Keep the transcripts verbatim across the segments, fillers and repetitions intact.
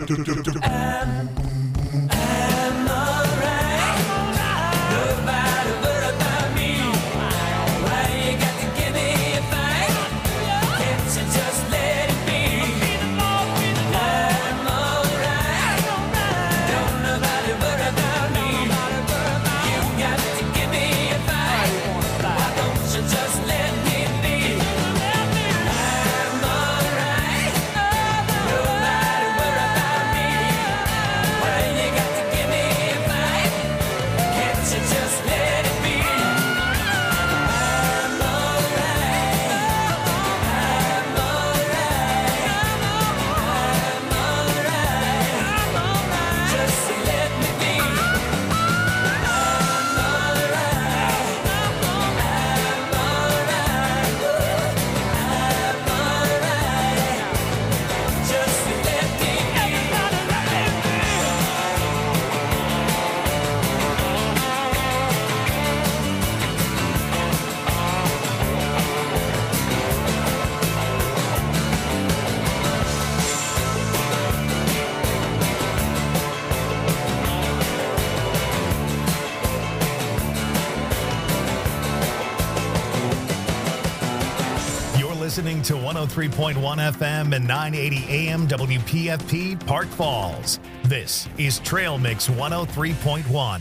Listening to one oh three point one F M and nine eighty A M W P F P Park Falls. This is Trail Mix one oh three point one.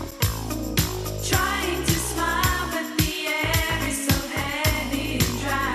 Trying to smile, but the air is so heavy and dry.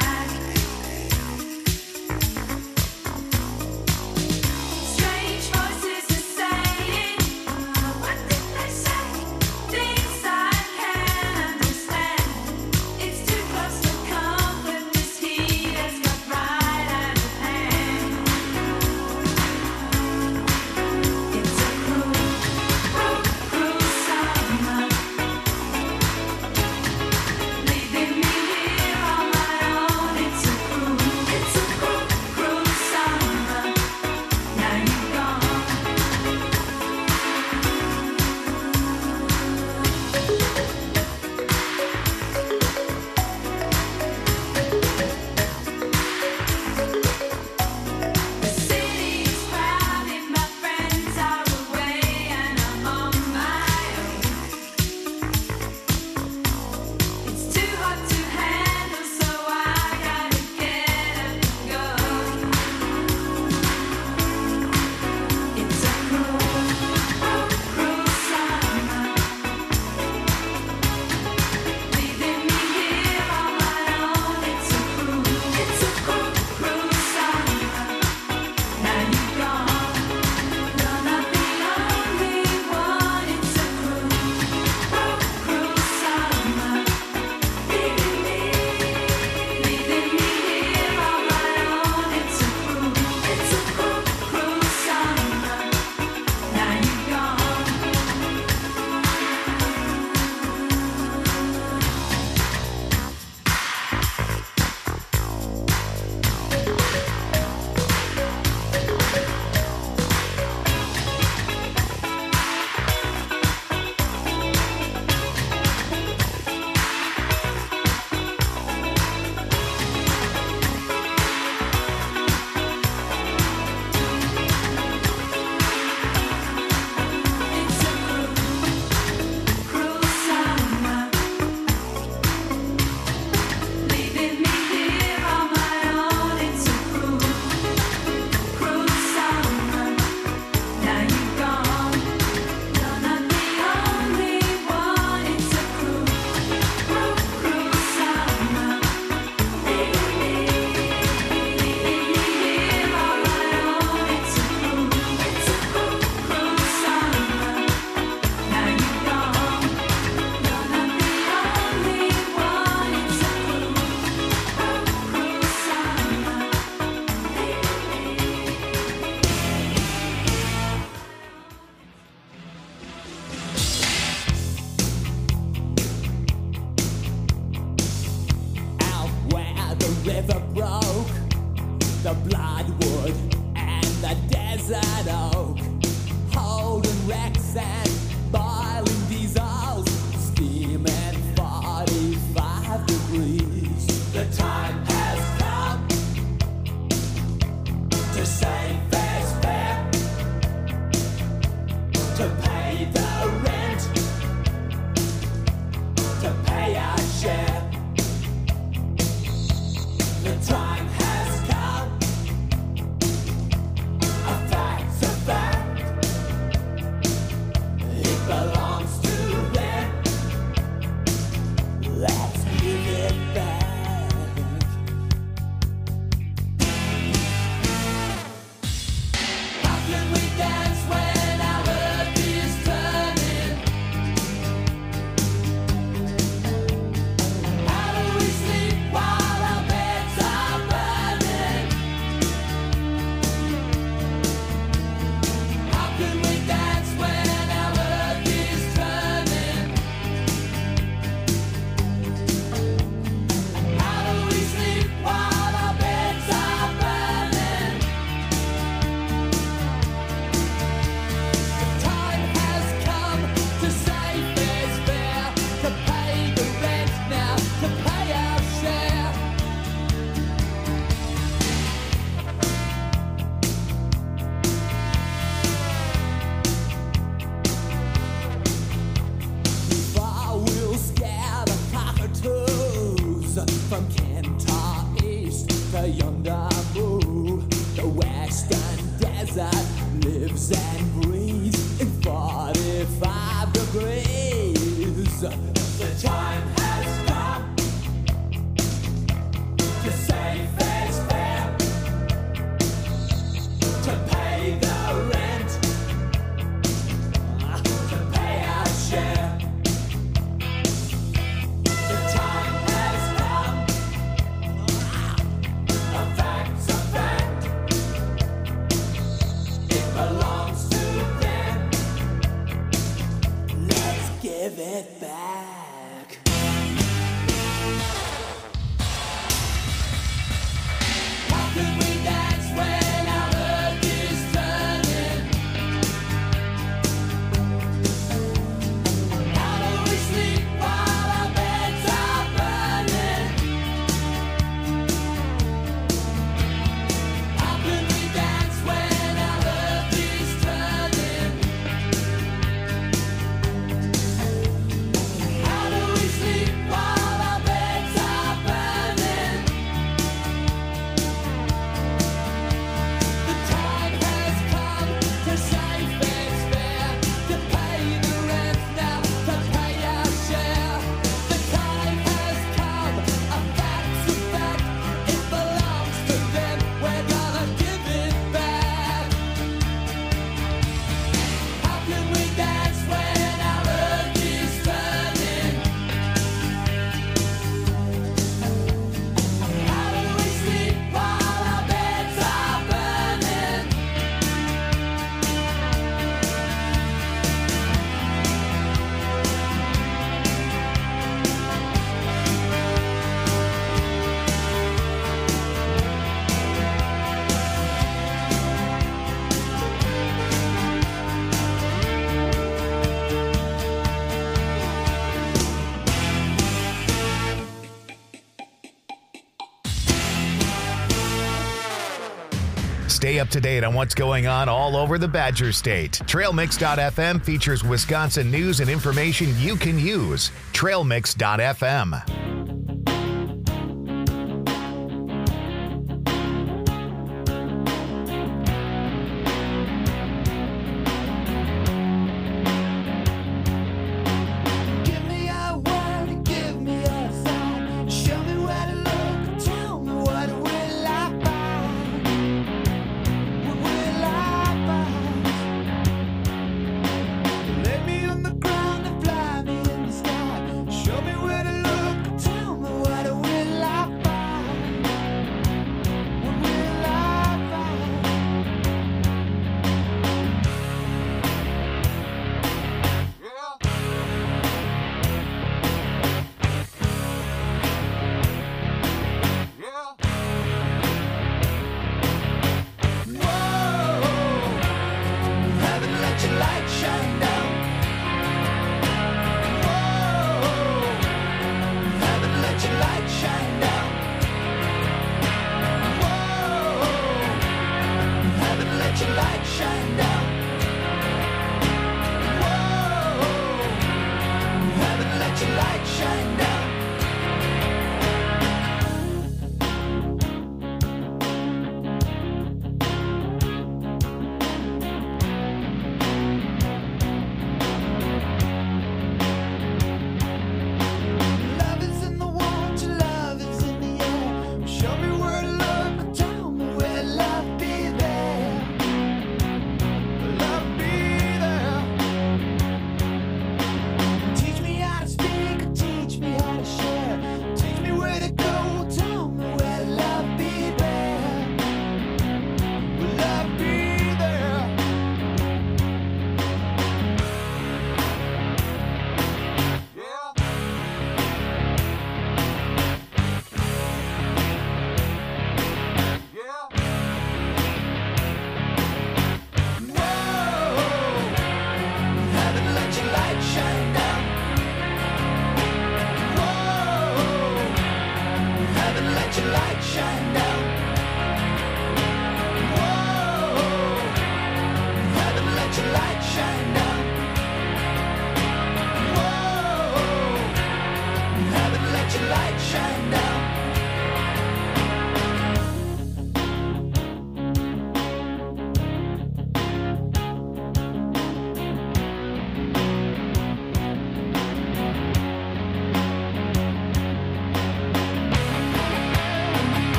desert oak, holding wrecks and boiling diesels, steaming forty-five degrees. The time has come to say fair's fair, to pay the rent, to pay our share. The time has come, a fact's a fact, it belongs to them, let's give it back. How can we dance when our earth is turning? How do we sleep while our beds are burning? How can we dance when our earth is turning? How do we sleep while our beds are burning? The time has come to say fair's fair, to pay the rent now, to pay our share. Far we'll scare the cockatoos from Kentar East to yonder Moo. The western desert lives and breathes in forty-five degrees. The time has come to say fair's fair, to pay the rent, to pay our share. The time has come, a fact's a fact, it belongs to them, let's give it back. How can we dance when our earth is turning? How do we sleep while our beds are burning? How can we dance when our earth is turning? How do we sleep while our beds are burning? The time has come to say fair's fair, to pay the rent now, to pay our share. The time has come, a fact's a fact, it belongs to them, we're gonna give it back. How can we dance when our earth is turning? How do we sleep while our beds are burning? Stay up to date on what's going on all over the Badger State. Trail Mix dot f m features Wisconsin news and information you can use. Trail Mix dot f m. Give me a word, give me a sign, show me where to look, tell me what will I find? What will I find? Lay me on the ground and fly me in the sky, show me where to look,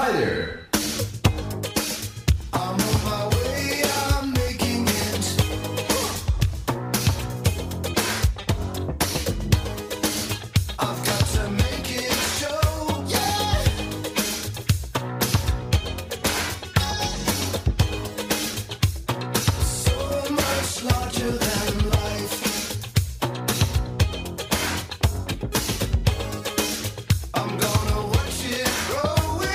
Hi there. I'm on my way, I'm making it. I've got to make it show, yeah. So much larger than life. I'm gonna watch it growing.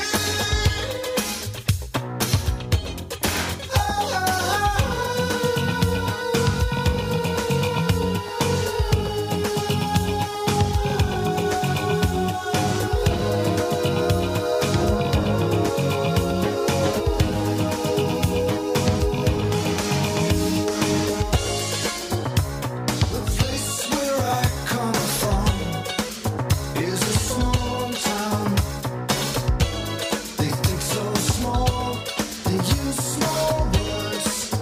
The place where I come from is a small town. They think so small, they use small words.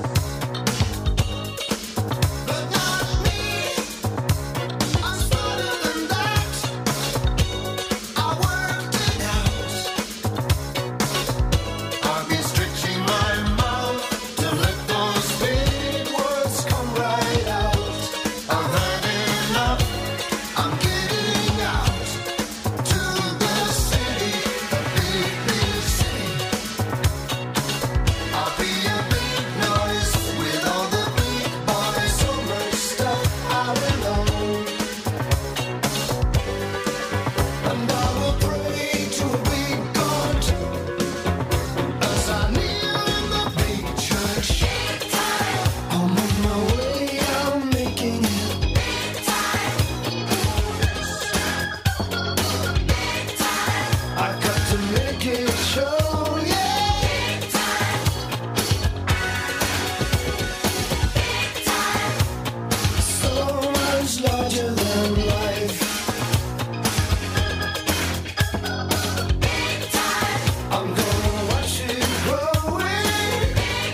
But not me, I'm smarter than that. I worked it out. I've been stretching my mouth to let those big words come right out. I've had enough, I'm getting out to the city, the big, big city. I'll be a big noise with all the big boys, so much stuff I will own. And I will pray to a big God as I kneel in the big church. I'm on my way, I'm making it. I've got to make it show, yeah. So much larger than life. I'm gonna watch it growing.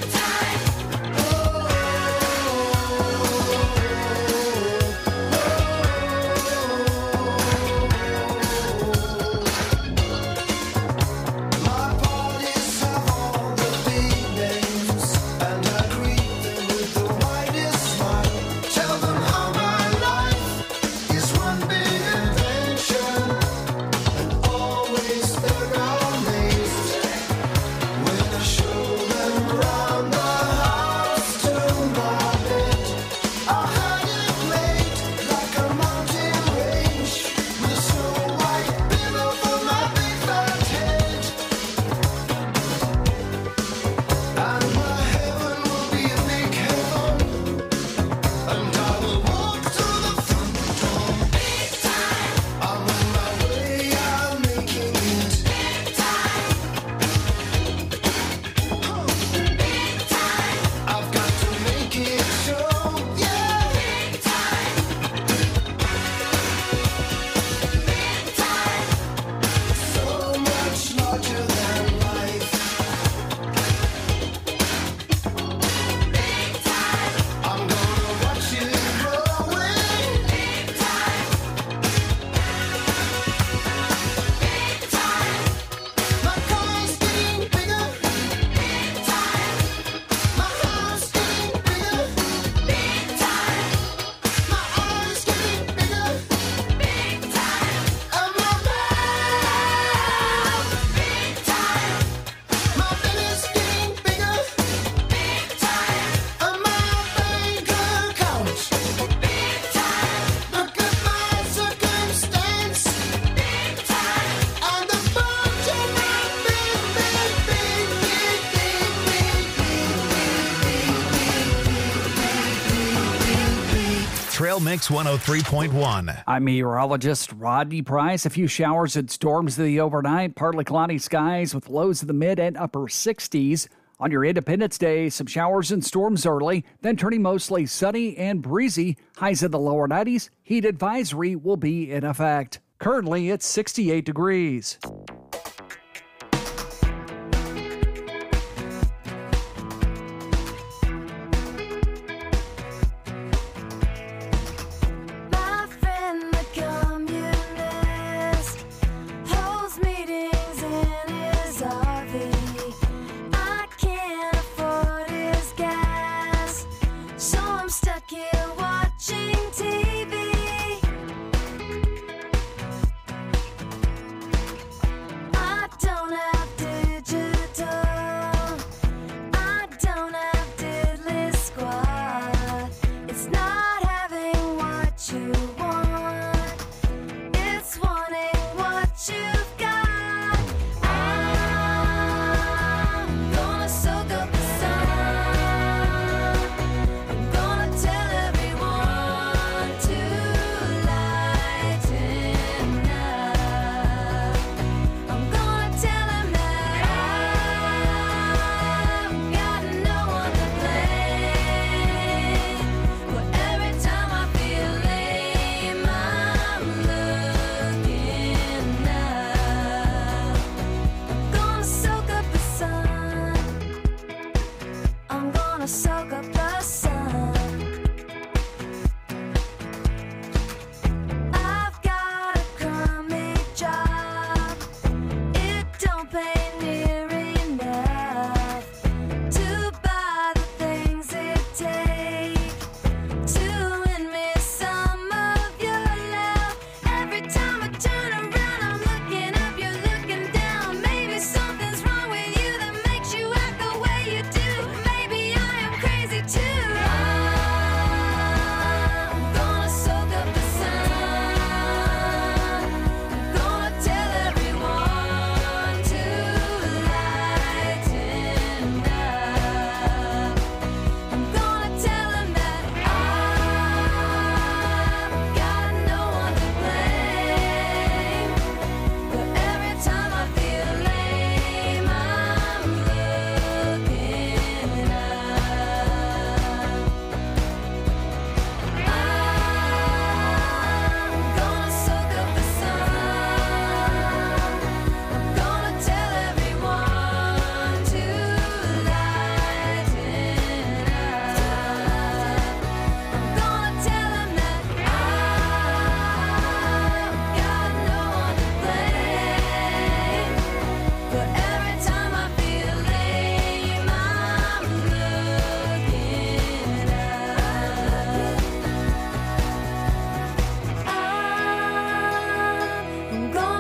My parties have all the big names, and I greet them with the widest smile. Tell them how my life is one big adventure, and always they're amazed when I show them round the house to my bed. I had it made like a mountain range with a snow white pillow for my big fat head. And my heaven will be a big heaven, and I will walk to the front door. I'm on my way, I'm making it. I've got to make it show, yeah. So much larger than life. I'm gonna watch it growing. My car's getting bigger. My house getting bigger. My eyes getting bigger. And my mouth. My belly's getting bigger. And my bank account. Look at my circumstance. And the bunch of my big, big, big, big, big, big. Trail Mix one oh three point one. I'm meteorologist Rodney Price. A few showers and storms to the overnight. Partly cloudy skies with lows in the mid and upper sixties. On your Independence Day, some showers and storms early, then turning mostly sunny and breezy. Highs in the lower nineties. Heat advisory will be in effect. Currently, it's sixty-eight degrees. Holds meetings in his office.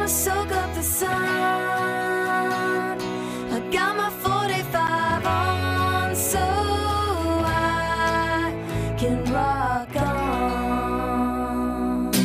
gonna soak up the sun. I got my forty-five on so I can rock on.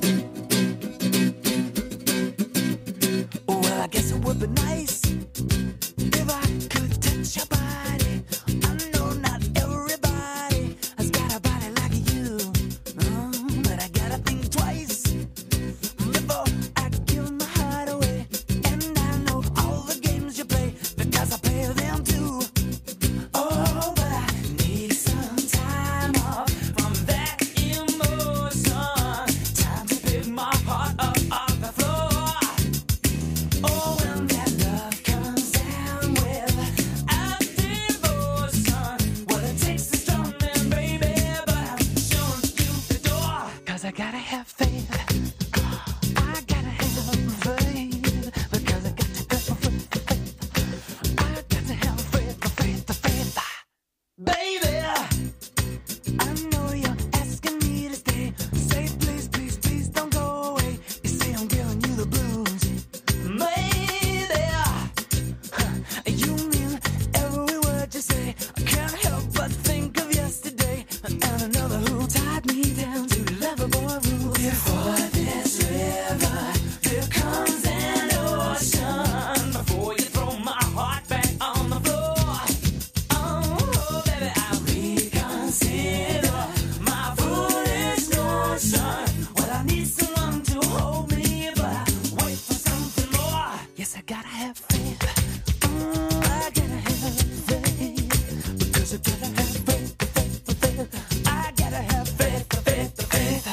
Well, I guess it would be nice if I could touch your body. I know not everybody has got a body like you, oh, but I gotta think twice before I give my heart away. And I know all the games you play because I play them too. Oh, but I need some time off from that emotion. Time to pick my heart up off the floor. Oh, when that love comes down with a devotion, well, it takes a strong man, baby, but I'm showing you the door. Cause I gotta have faith. I gotta have faith. Because I got to go for faith. I got to have faith, the faith, the faith. Baby, I know you're asking me to stay. Say please, please, please don't go away. You say I'm giving you the blues. Maybe you mean every word you say. I can't help but think of yesterday and another who tied me down to lovable rules. Before this river, there comes an ocean. Before you throw my heart back on the floor. Oh, baby, I'll reconsider my foolish notion. Well, I need someone to hold me, but I wait for something more. Yes, I gotta have faith. Mm, I gotta have faith. Because I gotta have faith, the faith, the faith. I gotta have faith, the faith, the faith.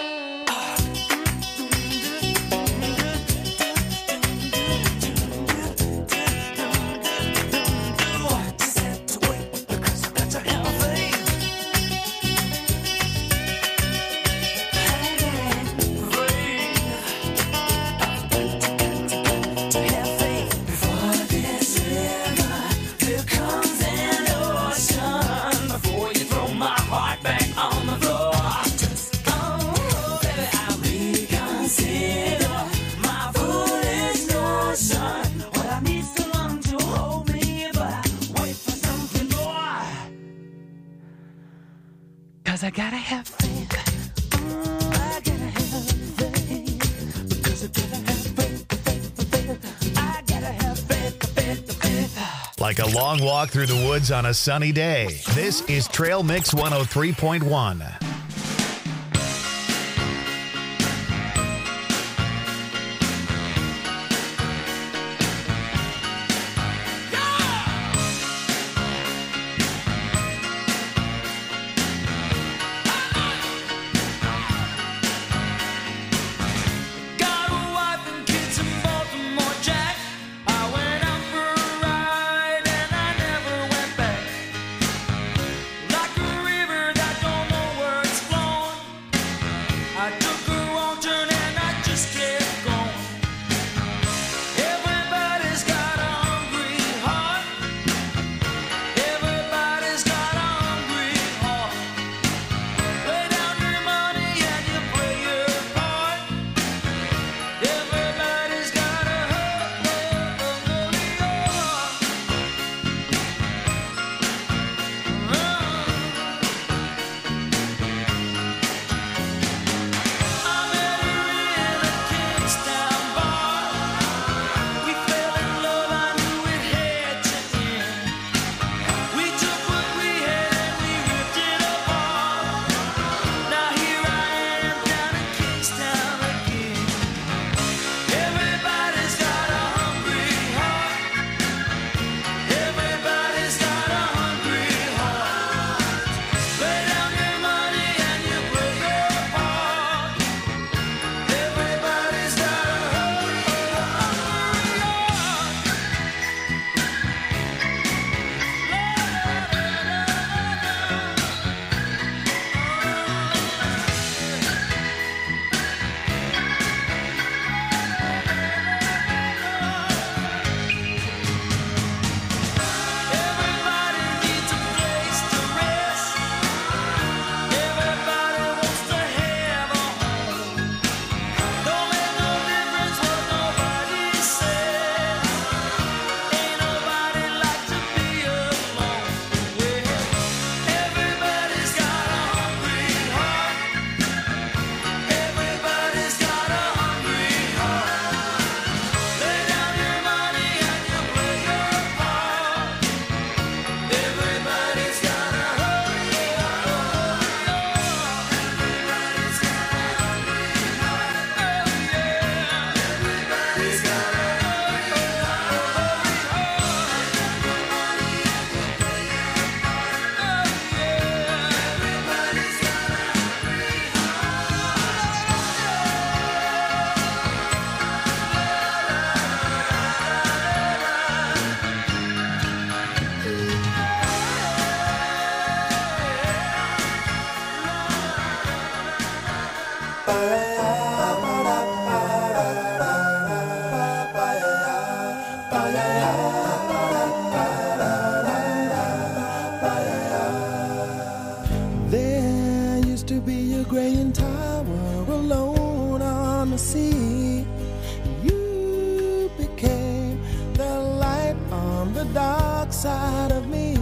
Just have to wait because I got to have faith. I gotta have faith. To have faith. Before this river, there comes an ocean. Before you throw my heart back on the floor. Oh, baby, I'll reconsider my foolish notion. Well, I need someone to hold me, but I wait for something more. Cause I gotta have faith. Mm, I gotta have faith. Because I gotta have faith, the faith, the faith. I gotta have faith, the faith, the faith. Like a long walk through the woods on a sunny day. This is Trail Mix one oh three point one. Got a wife and kids in Baltimore, Jack. I went out for a ride and I never went back. Like a river that don't know where dark side of me.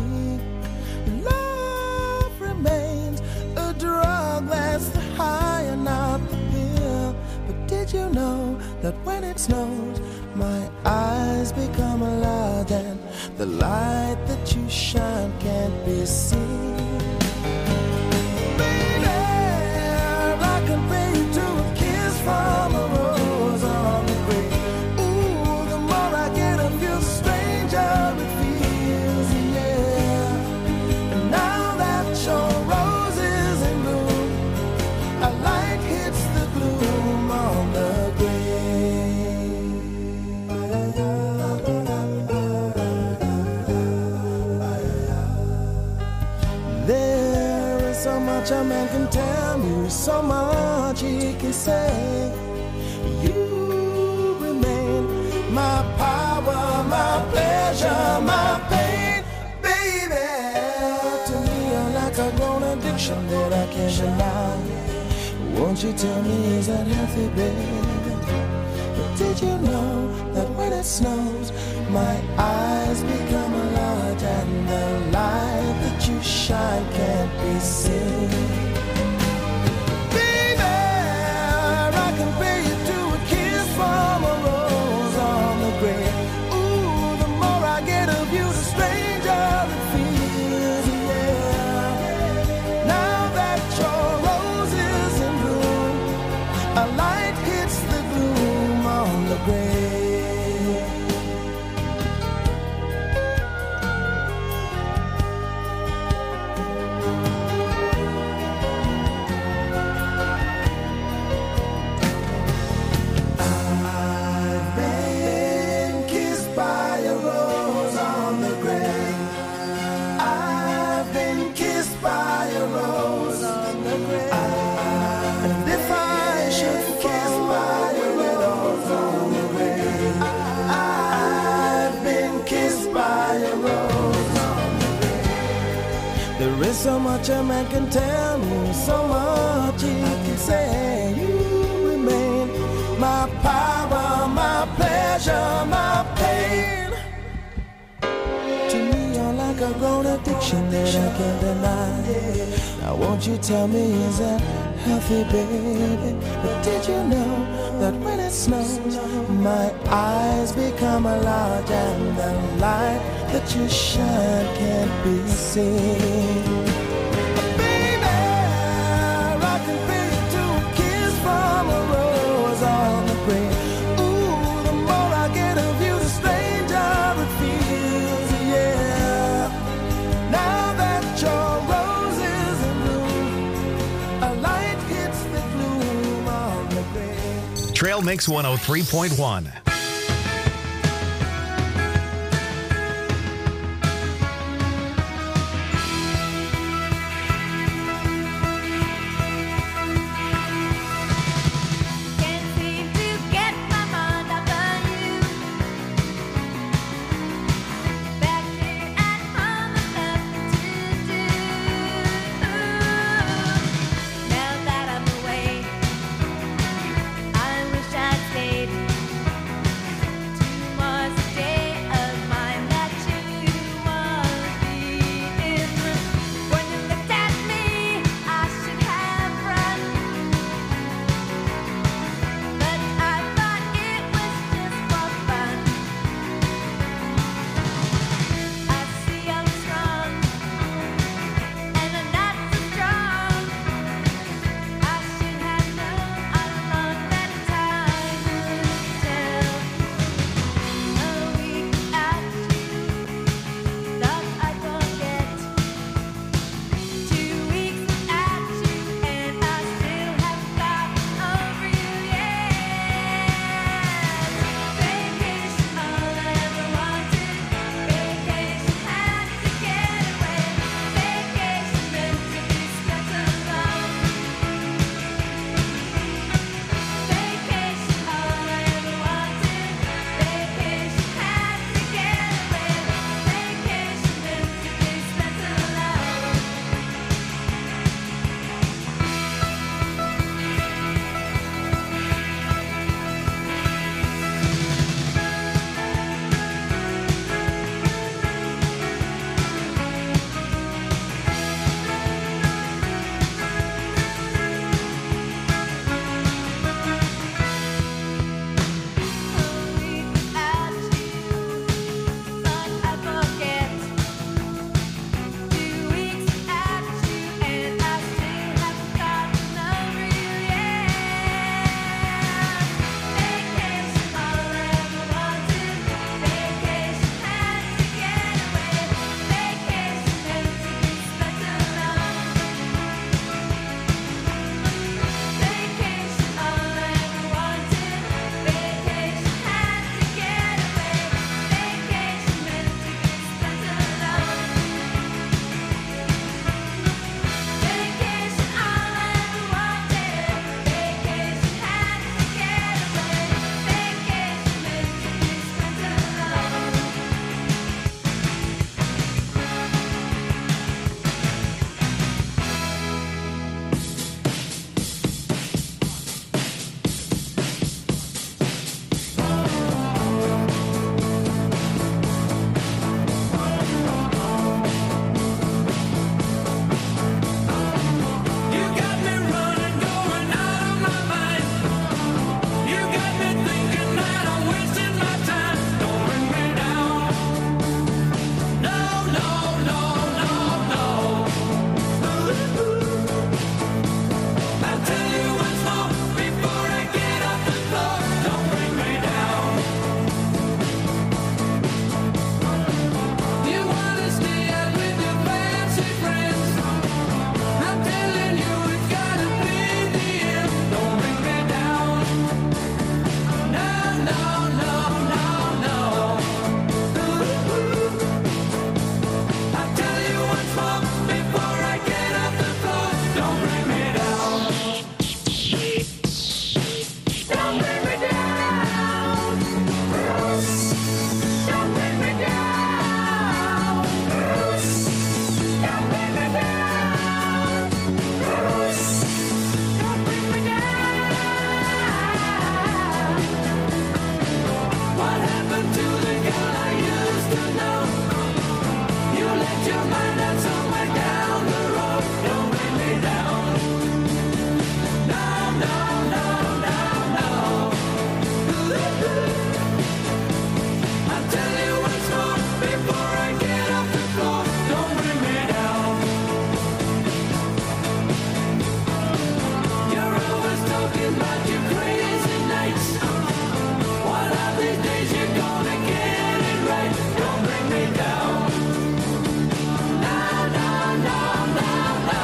Love remains a drug that's the high and not the pill. But did you know that when it snows, my eyes become a lot, and the light that you shine can't be seen? Baby, I compare you to a kiss from a rose on the grave. Ooh, the more I get of you, the stranger it feels, yeah. And now that your rose is in bloom, a light hits the gloom on the grave. There is so much a man can tell you, so much he can say. You remain my power, my pleasure, my pain, baby. To me, you're like a grown addiction that I can't deny. Won't you tell me, is that healthy, baby? But did you know that when it snows, my eyes become a lot, and the light that you shine can't be seen? Baby, I compare you to a kiss from a rose on the grave. Ooh, the more I get of you, the stranger it feels, yeah. Now that your rose is in bloom, a light hits the gloom on the grave. I've been kissed by a rose on the grave. I've been kissed by a rose on the grave. And if I should kiss by a rose on the grave, I've been kissed by a rose on the grave. There is so much a man can tell me, so much he can say. You remain my power, my pleasure, my pain. To me, you're like a grown addiction that I can't deny. Now won't you tell me, is that healthy, baby? But did you know that when it snows, my eyes become a large, and the light that you shine can't be seen? Baby, I compare you to a kiss from a rose on the grave. Ooh, the more I get of you, the stranger it feels, yeah. Now that your rose is in bloom, a light hits the gloom on the grave. Trail Mix one oh three point one. Can't seem to get my mind off on you. Back here at home, I've nothing to do. Now that I'm away, I wish I'd stayed. your mind out somewhere down the road. Don't bring me down. No, no, no, no, no. I'll tell you once more before I get off the floor. Don't bring me down. You're always talking about your crazy nights. One of these days you're gonna get it right. Don't bring me down. No, no, no, no, no.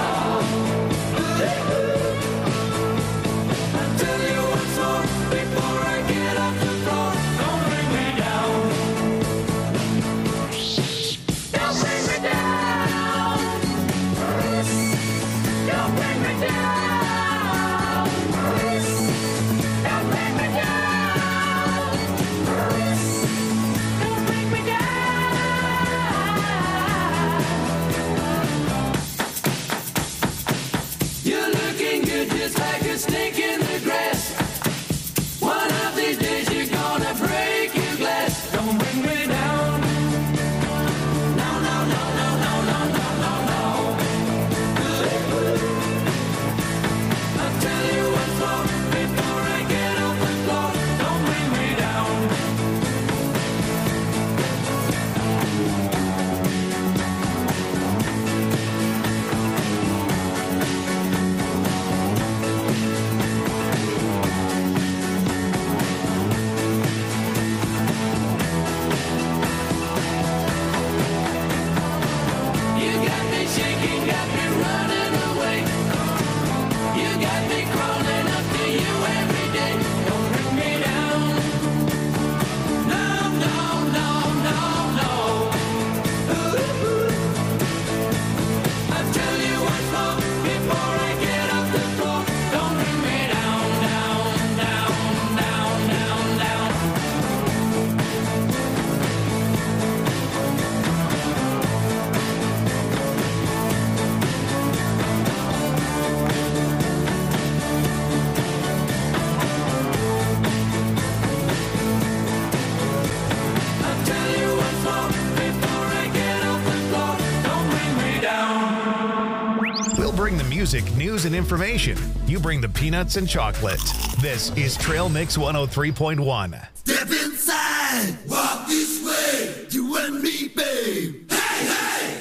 I'll tell you once more before I get off the floor. Don't bring me down. Don't bring me down. Don't bring me down. Don't bring me down. Don't bring me down. You're looking good just like a snake in the grass. One of these days you're gonna break your glass. Don't bring me down. No, no, no, no, no, no, no, no, no. I'll tell you once more before I get off the floor. Don't bring me down. You got me shaking, got me running away. You got me crawling up to you every day. Don't bring me down. No, no, no, no, no. I'll tell you once more before I get off the floor. Don't bring me down, down, down, down, down, down. I'll tell you once more before I get off the floor. Don't bring me down. We'll bring the music, news, and information. You bring the peanuts and chocolate. This is Trail Mix one oh three point one. Step inside, walk this way, you and me, babe. Hey, hey!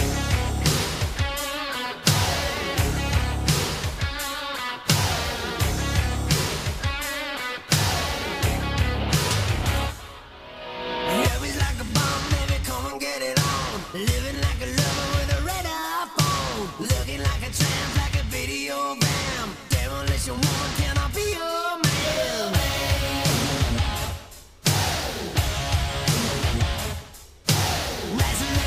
Yeah, we like a bomb, baby, come and get it on. Living like a lover with a radar phone. Looking like a tramp, like a video gram. Demolition woman, can I be your man? Rising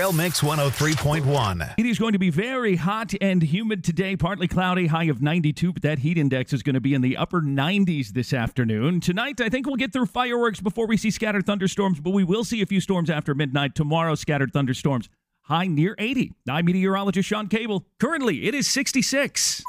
Trail Mix one oh three point one. It is going to be very hot and humid today, partly cloudy, high of ninety-two, but that heat index is going to be in the upper nineties this afternoon. Tonight, I think we'll get through fireworks before we see scattered thunderstorms, but we will see a few storms after midnight. Tomorrow, scattered thunderstorms, high near eighty. I'm meteorologist Sean Cable. Currently, it is sixty-six.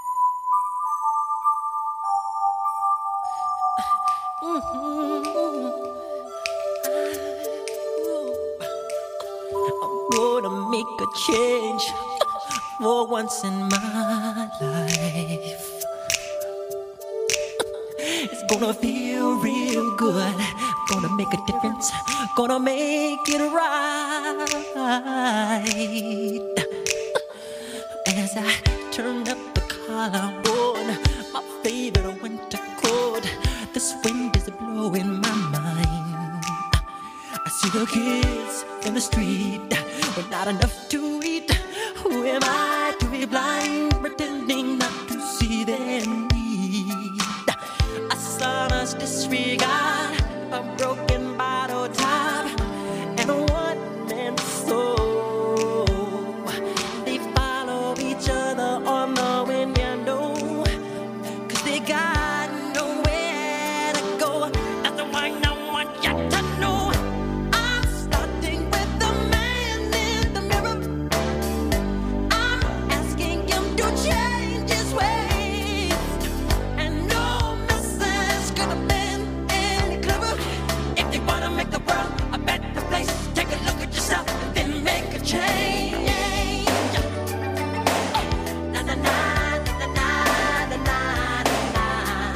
I'm gonna make a change for once in my life. It's gonna feel real good. Gonna make a difference. Gonna make it right. As I turn up the collar on my favorite winter coat, this wind is blowing my mind. I see the kids in the street with not enough to eat. Who am I to be blind, pretending not to see their need? A son's disregard, a broken bottle top, and a one-man soul. They follow each other on the window, 'cause they got nowhere to go. That's why I want you to know I'm starting with the man in the mirror. I'm asking him to change his ways, and no message could have been any clearer. If you wanna make the world a better place, take a look at yourself and then make a change. Na na na na na na na na.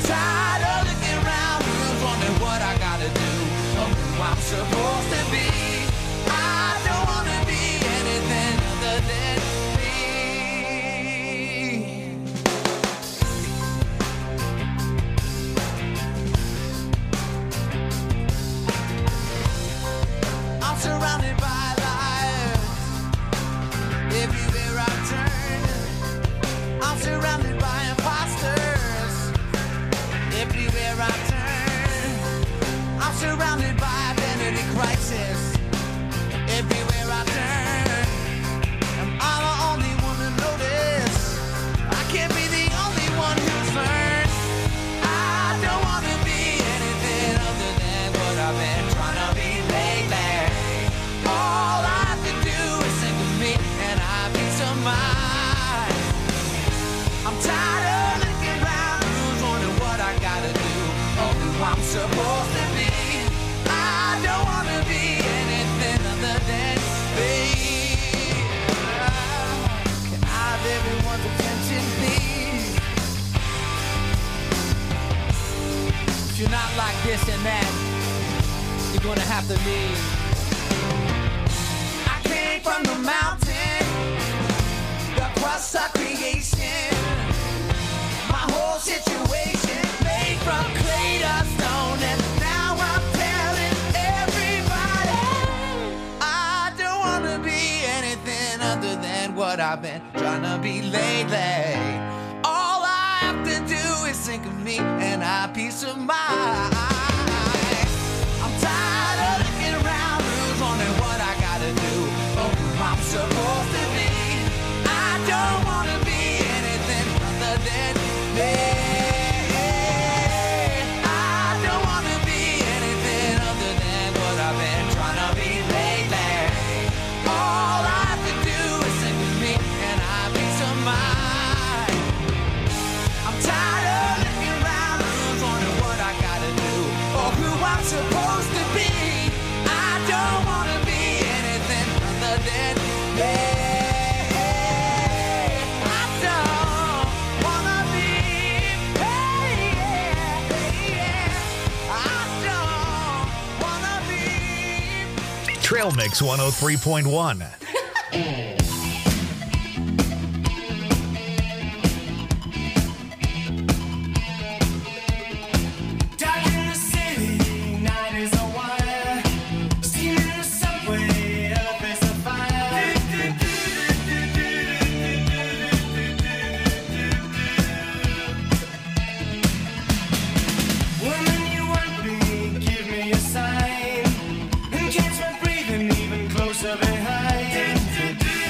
tired of looking around, who's wondering what I gotta do, or who I'm supposed to be. I don't wanna be anything other than me. I'm surrounded by liars. Everywhere I turn, I'm surrounded by imposters. Everywhere I turn, I'm surrounded by identity crisis. Everywhere I turn, am I the only one to notice? I can't be the only one who's learned. I don't wanna be anything other than what I've been trying to be lately. All I have to do is think of me and I have peace of mind. I'm tired of looking around, who's wondering what I gotta do, or who I'm supposed to be. I don't wanna be anything other than me. Can I have everyone's attention, please? If you're not like this and that, you're gonna have to leave. I came from the mountain, the crust of creation. My whole situation made from clay to stone, and now I'm telling everybody I don't wanna be anything other than what I've been trying to be lately. All I have to do is think of me and I have peace of mind. I'm tired of looking around, who's wondering what I gotta do, or who I'm supposed to be. I don't wanna be anything other than me. I don't wanna be anything other than what I've been trying to be lately. All I have to do is think of me and I have peace of mind. I'm tired of looking around, who's wondering what I gotta do, or who I'm supposed to be. I don't wanna be anything other than me. I don't wanna be, hey, yeah, yeah. I don't wanna be. Trail Mix one oh three point one. Dark in the city, night is a wire. Steam in the subway, earth is a fire. Woman, you want me, give me a sign. And catch my breathing even closer behind.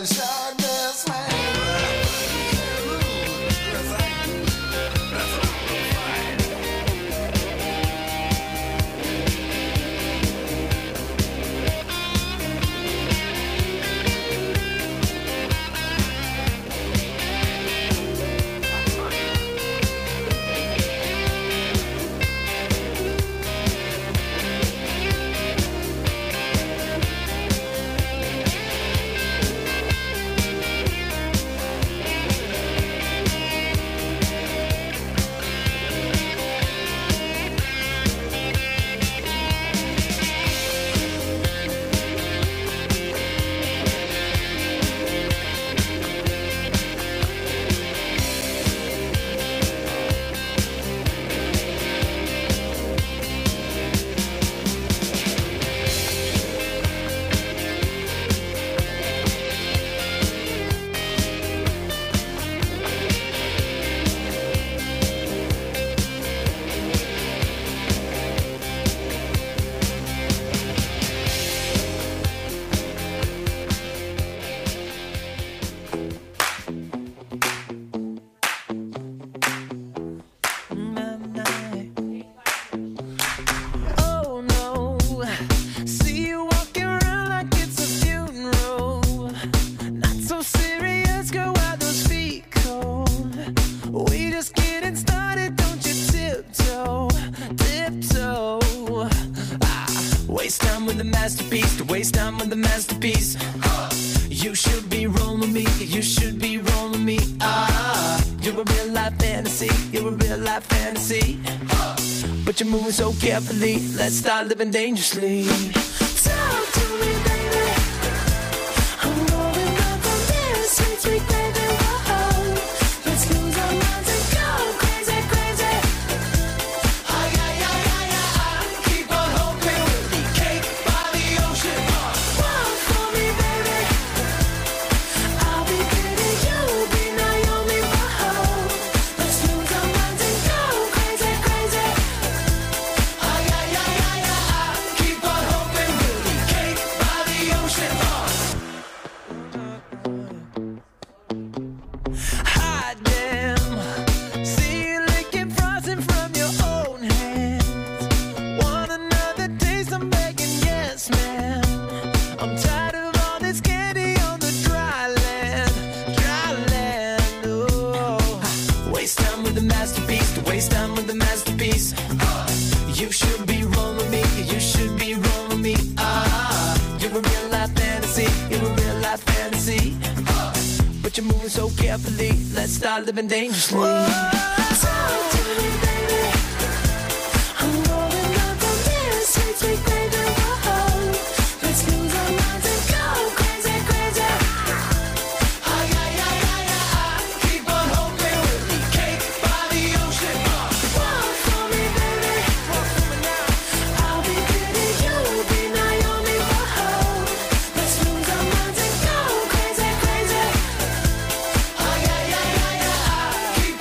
shut this hand. Oh no, see you walking around like it's a funeral. Not so serious, girl, why those feet cold? We just getting started, don't you tiptoe, tiptoe. Ah, waste time with the masterpiece, to waste time with the masterpiece. You should be rolling me, you should be rolling me. Ah, you're a real life fantasy, you're a real life fantasy. But you're moving so carefully, let's start living dangerously. Talk to me, baby. I'm rolling up on this sweet, sweet baby. Whoa. Let's lose our minds and go crazy, crazy. Ay, ay, ay, ay, ay, ay. Keep on hoping we'll be cake by the ocean. Walk for me, baby. I'll be pretty, you'll be Naomi. Whoa. Let's lose our minds and go crazy, crazy. Ay, ay, ay, ay, ay, ay. Keep on hoping we'll be cake by the ocean. Hot damn, see you licking frosting from your own hands. Want another taste? I'm begging, yes, ma'am. I'm tired of all this candy on the dry land, dry land. Oh, waste time with the masterpiece, to waste time with the masterpiece. You should be rolling me, you should be rolling me. Ah, you're a real life fantasy, you're a real life fantasy. But you're moving so carefully, let's start living dangerously. Talk to me, baby. I'm rolling up on this sweet, sweet baby.